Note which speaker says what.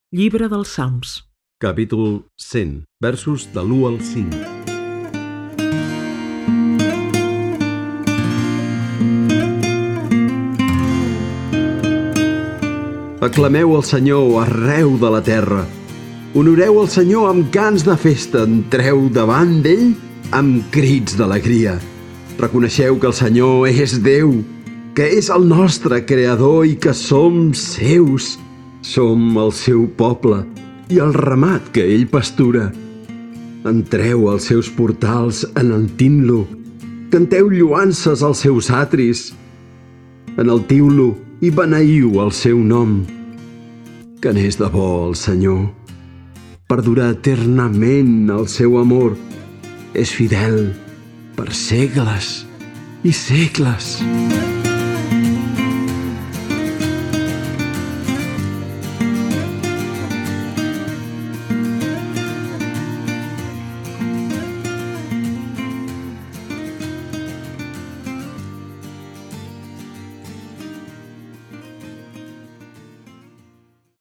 Speaker 1: Llibre dels Salms.
Speaker 2: Capítol 100, versos de l'1 al 5. Aclameu el Senyor arreu de la terra. Honoreu el Senyor amb cants de festa. Entreu davant d'ell amb crits d'alegria. Reconeixeu que el Senyor és Déu, que és el nostre Creador i que som seus. Som el seu poble i el ramat que ell pastura. Entreu als seus portals enaltint-lo. Canteu lloances als seus atris. Enaltiu-lo i beneïu el seu nom. Que n'és de bo el Senyor. Perdura eternament el seu amor. És fidel per segles i segles.